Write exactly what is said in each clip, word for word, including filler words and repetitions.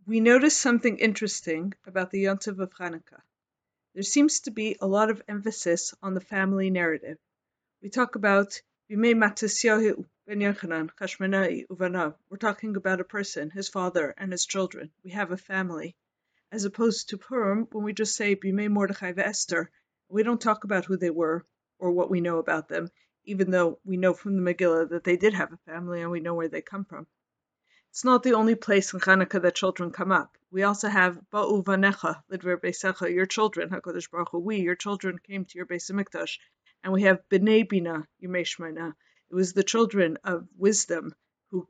we notice something interesting about the Yontiv of Hanukkah. There seems to be a lot of emphasis on the family narrative. We talk about Bimei Matisyahu ben Yochanan Chashmonai Uvanav. We're talking about a person, his father, and his children. We have a family. As opposed to Purim, when we just say Bimei Mordechai ve'Esther, we don't talk about who they were or what we know about them, even though we know from the Megillah that they did have a family and we know where they come from. It's not the only place in Hanukkah that children come up. We also have Ba'u Vanecha, Lidver Beisecha, your children, HaKadosh Baruch Hu, we, your children, came to your Beis HaMikdash. And we have B'nai Bina, Yimei Shmona. It was the children of wisdom who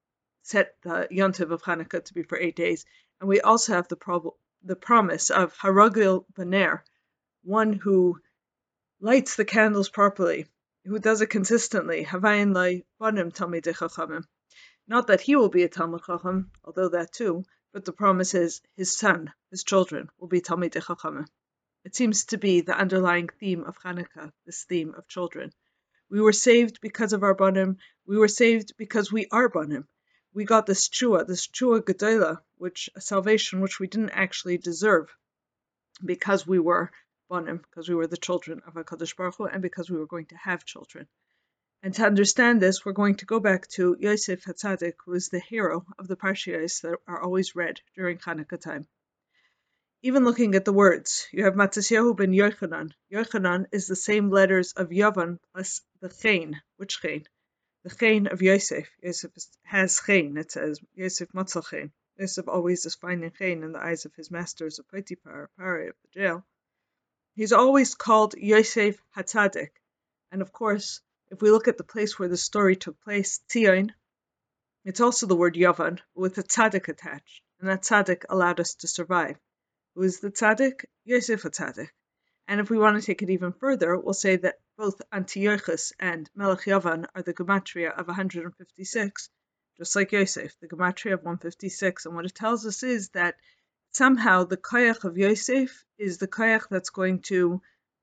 set the Yontiv of Hanukkah to be for eight days. And we also have the, prob- the promise of Haragil Baner, one who lights the candles properly, who does it consistently. Havayin Lai Banim Talmidei Chachamim. Not that he will be a Talmid Chacham, although that too, but the promise is his son, his children, will be Talmidei Chachamim. It seems to be the underlying theme of Hanukkah, this theme of children. We were saved because of our Banim. We were saved because we are Banim. We got this Chua, this Chua Gedola, which a salvation which we didn't actually deserve, because we were Banim, because we were the children of HaKadosh Baruch Hu, and because we were going to have children. And to understand this, we're going to go back to Yosef HaTzadik, who is the hero of the Parshiyos that are always read during Hanukkah time. Even looking at the words, you have Matisyahu ben Yochanan. Yochanan is the same letters of Yavan plus the Chen. Which Chen? The Chen of Yosef. Yosef has Chen, it says. Yosef Matzal Chen. Yosef always is finding Chen in the eyes of his masters of Potiphar, Pari of the jail. He's always called Yosef HaTzadik. And of course, if we look at the place where the story took place, Tzion, it's also the word Yavan, with a tzaddik attached. And that tzaddik allowed us to survive. Who is the tzaddik? Yosef HaTzadik. And if we want to take it even further, we'll say that both Antiochus and Melech Yavan are the gematria of one hundred fifty-six, just like Yosef, the gematria of one hundred fifty-six. And what it tells us is that somehow the koyach of Yosef is the koyach that's going to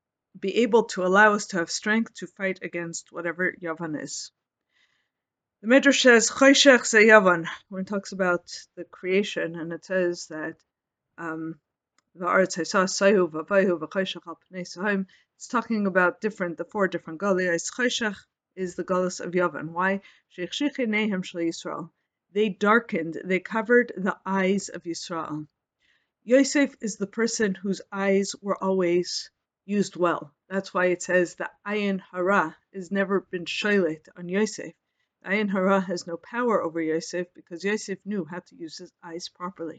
be able to allow us to have strength to fight against whatever Yavan is. The Midrash says, Choshech ze Yavan, when it talks about the creation, and it says that um, it's talking about different, the four different galiyos. Choshech is the galus of Yavan. Why? They darkened, they covered the eyes of Yisrael. Yosef is the person whose eyes were always used well. That's why it says the ayin hara has never been shoylet on Yosef. The ayin hara has no power over Yosef because Yosef knew how to use his eyes properly.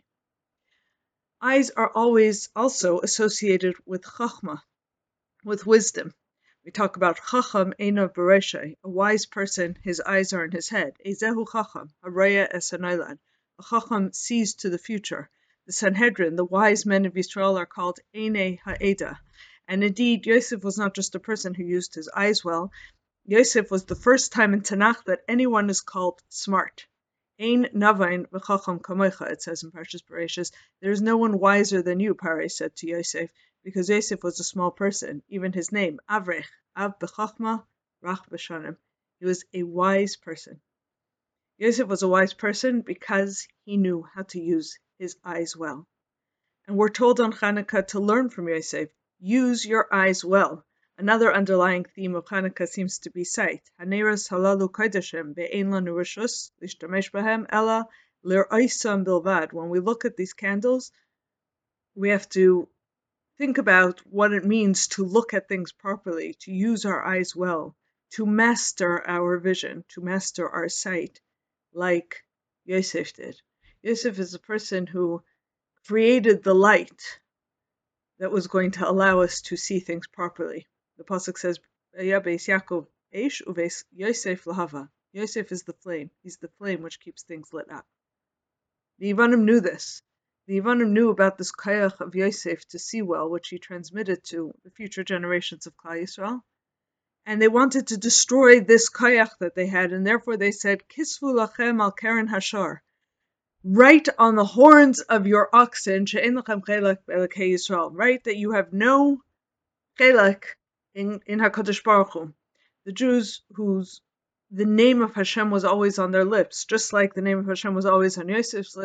Eyes are always also associated with chachma, with wisdom. We talk about chacham einav bereshay, a wise person, his eyes are in his head. Ezehu chacham, haraya esanoilad. A chacham sees to the future. The Sanhedrin, the wise men of Yisrael, are called Einei Ha'eda. And indeed, Yosef was not just a person who used his eyes well. Yosef was the first time in Tanakh that anyone is called smart. Ein navain v'chacham kamocha, it says in Parshas Bereishis. There is no one wiser than you, Pare said to Yosef, because Yosef was a small person. Even his name, Avrech, Av b'chachma, Rach b'shanim. He was a wise person. Yosef was a wise person because he knew how to use his eyes well. And we're told on Hanukkah to learn from Yosef. Use your eyes well. Another underlying theme of Hanukkah seems to be sight. Haneras halalu koideshem be'ein lanu reshus lishtamesh b'hem ela l'oisam bilvad. When we look at these candles, we have to think about what it means to look at things properly, to use our eyes well, to master our vision, to master our sight, like Yosef did. Yosef is a person who created the light that was going to allow us to see things properly. The pasuk says, "Beis Yaakov eish uveis Yosef lahava." Yosef is the flame. He's the flame which keeps things lit up. The Yevanim knew this. The Yevanim knew about this koyach of Yosef to see well, which he transmitted to the future generations of Klal Yisrael. And they wanted to destroy this koyach that they had, and therefore they said, "Kisvu lachem al keren hashar." Write on the horns of your oxen, she'en lachem chelek be'elokei Yisrael. Write that you have no chelek in, in HaKadosh Baruch Hu. The Jews whose the name of Hashem was always on their lips, just like the name of Hashem was always on Yosef's lips,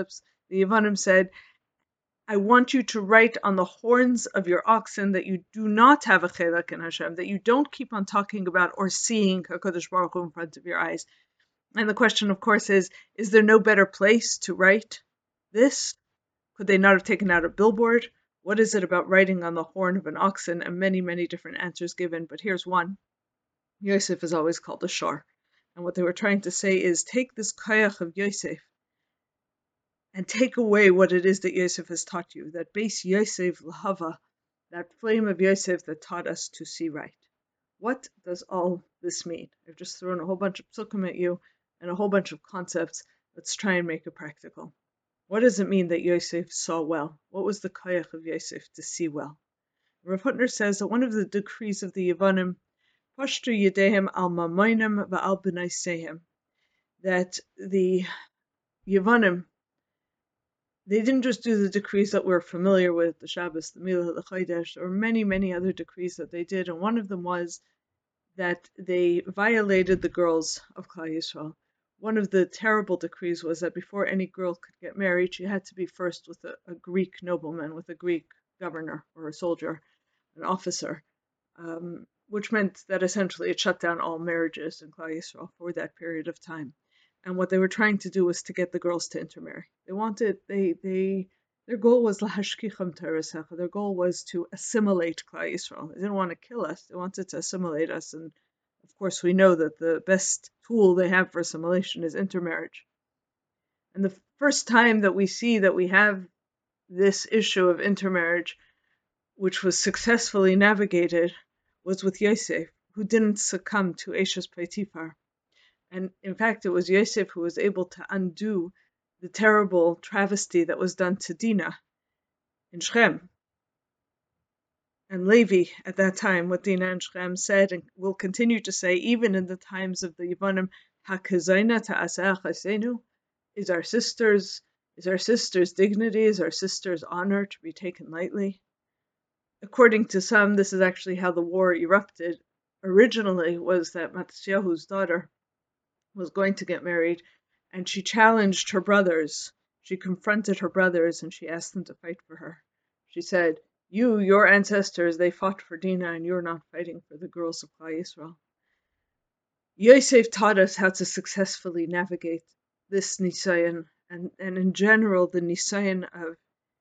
The Yevanim said, I want you to write on the horns of your oxen that you do not have a chelak in Hashem, that you don't keep on talking about or seeing HaKadosh Baruch Hu in front of your eyes. And the question, of course, is, is there no better place to write this? Could they not have taken out a billboard? What is it about writing on the horn of an oxen? And many, many different answers given, but here's one. Yosef is always called a shor. And what they were trying to say is, take this kayach of Yosef and take away what it is that Yosef has taught you, that base Yosef lahava, that flame of Yosef that taught us to see right. What does all this mean? I've just thrown a whole bunch of psukim at you and a whole bunch of concepts. Let's try and make it practical. What does it mean that Yosef saw well? What was the koyach of Yosef to see well? Rav Hutner says that one of the decrees of the Yevanim, pashtu yedehem al mamonim va'al b'naisehem, that the Yevanim, they didn't just do the decrees that we're familiar with, the Shabbos, the Milah, the Chodesh, or many, many other decrees that they did, and one of them was that they violated the girls of Klal Yisrael. One of the terrible decrees was that before any girl could get married, she had to be first with a, a Greek nobleman, with a Greek governor or a soldier, an officer, um, which meant that essentially it shut down all marriages in Klal Yisrael for that period of time. And what they were trying to do was to get the girls to intermarry. They wanted, they, they, their goal was lahashkicham teresecha. Their goal was to assimilate Klal Yisrael. They didn't want to kill us. They wanted to assimilate us. And of course, we know that the best tool they have for assimilation is intermarriage. And the first time that we see that we have this issue of intermarriage, which was successfully navigated, was with Yosef, who didn't succumb to Eshes Potiphar. And in fact, it was Yosef who was able to undo the terrible travesty that was done to Dinah in Shechem. And Levi, at that time, what Dinah and Shechem said, and will continue to say, even in the times of the Yevanim, Hakazayna ta'aseh chasenu, is our sisters, is our sister's dignity, is our sister's honor to be taken lightly? According to some, this is actually how the war erupted. Originally was that Matisyahu's daughter was going to get married, and she challenged her brothers. She confronted her brothers, and she asked them to fight for her. She said, you, your ancestors, they fought for Dinah, and you're not fighting for the girls of Klal Yisrael. Yosef taught us how to successfully navigate this nisayon, and, and in general, the nisayon of,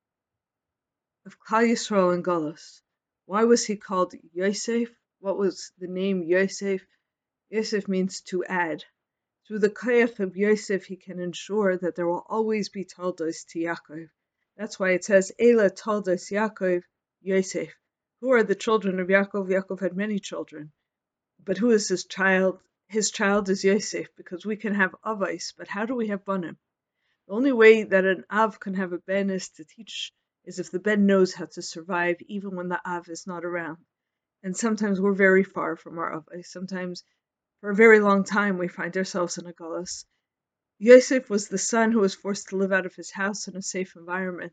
of Klal Yisrael and Galus. Why was he called Yosef? What was the name Yosef? Yosef means to add. Through the koyach of Yosef, he can ensure that there will always be toldos to Yaakov. That's why it says, Eila toldos Yaakov, Yosef. Who are the children of Yaakov? Yaakov had many children. But who is his child? His child is Yosef, because we can have avos, but how do we have banim? The only way that an av can have a ben is to teach, is if the ben knows how to survive even when the av is not around. And sometimes we're very far from our avos. Sometimes for a very long time, we find ourselves in a galus. Yosef was the son who was forced to live out of his house in a safe environment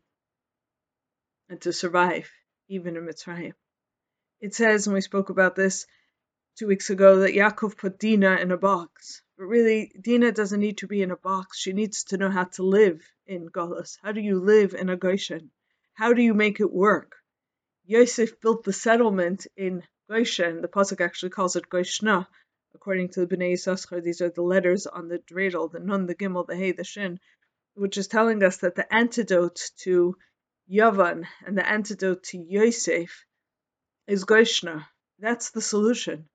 and to survive, even in Mitzrayim. It says, and we spoke about this two weeks ago, that Yaakov put Dinah in a box. But really, Dinah doesn't need to be in a box. She needs to know how to live in galus. How do you live in a Goshen? How do you make it work? Yosef built the settlement in Goshen. The pasuk actually calls it Goshna. According to the Bnei Yissaschar, these are the letters on the dreidel, the nun, the gimel, the hey, the shin, which is telling us that the antidote to Yavan and the antidote to Yosef is Goshna. That's the solution.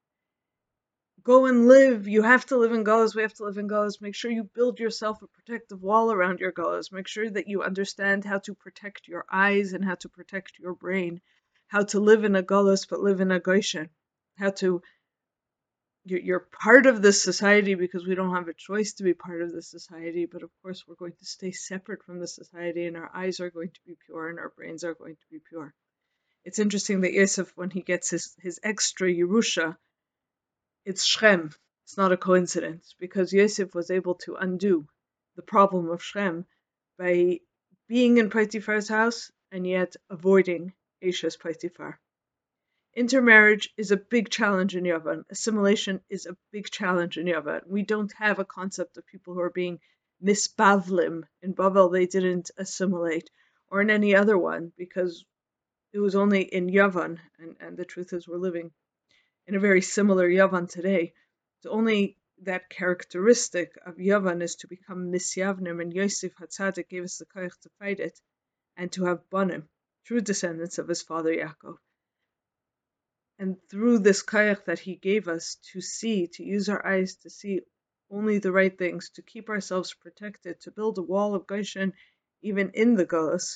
Go and live. You have to live in Galus. We have to live in Galus. Make sure you build yourself a protective wall around your Galus. Make sure that you understand how to protect your eyes and how to protect your brain. How to live in a Galus but live in a Goshen. How to You're part of this society because we don't have a choice to be part of this society, but of course we're going to stay separate from the society, and our eyes are going to be pure and our brains are going to be pure. It's interesting that Yosef, when he gets his, his extra Yerusha, it's Shechem. It's not a coincidence, because Yosef was able to undo the problem of Shechem by being in Potiphar's house and yet avoiding Eshes Potiphar. Intermarriage is a big challenge in Yavan. Assimilation is a big challenge in Yavan. We don't have a concept of people who are being misbavlim. In Babel, they didn't assimilate, or in any other one, because it was only in Yavan, and, and the truth is we're living in a very similar Yavan today. It's only that characteristic of Yavan is to become misyavnim, and Yosef Hatzadik gave us the koyach to fight it, and to have banim, true descendants of his father Yaakov. And through this koyach that he gave us to see, to use our eyes to see only the right things, to keep ourselves protected, to build a wall of Goshen even in the Golas,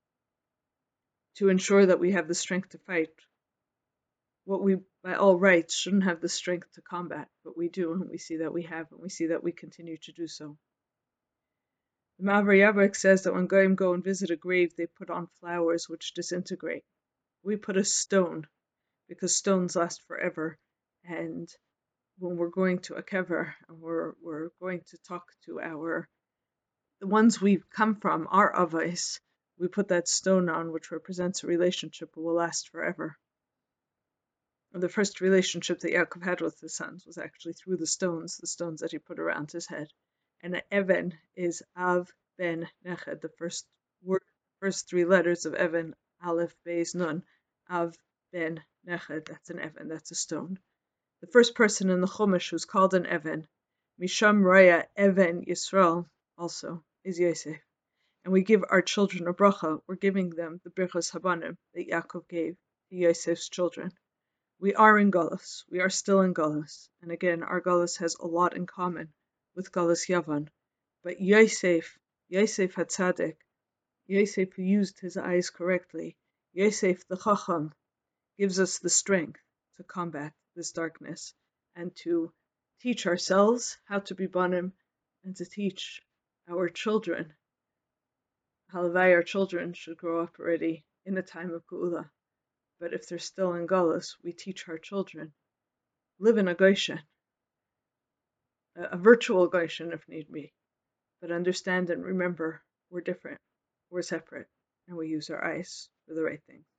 to ensure that we have the strength to fight what we, by all rights, shouldn't have the strength to combat, but we do, and we see that we have, and we see that we continue to do so. The Ma'avar Yavrik says that when Goyim go and visit a grave, they put on flowers which disintegrate. We put a stone, because stones last forever, and when we're going to a kever, and we're, we're going to talk to our, the ones we've come from, our avos, we put that stone on, which represents a relationship that will last forever. And the first relationship that Yaakov had with his sons was actually through the stones, the stones that he put around his head. And an Even is Av Ben Neched, the first word, first three letters of Even, Aleph, Beis, Nun, Av Ben Neched, that's an Even, that's a stone. The first person in the Chumash who's called an Even, Misham Raya Even Yisrael, also, is Yosef. And we give our children a bracha, we're giving them the Birchos Habanim that Yaakov gave to Yosef's children. We are in Golus, we are still in Golus, and again, our Golus has a lot in common with Golus Yavan. But Yosef, Yosef Hatzadik, Yosef who used his eyes correctly, Yosef the Chacham, gives us the strength to combat this darkness and to teach ourselves how to be Banim and to teach our children. Halavai, our children should grow up already in a time of Geula. But if they're still in Galus, we teach our children. Live in a Goshen, a, a virtual Goshen if need be. But understand and remember, we're different, we're separate, and we use our eyes for the right thing.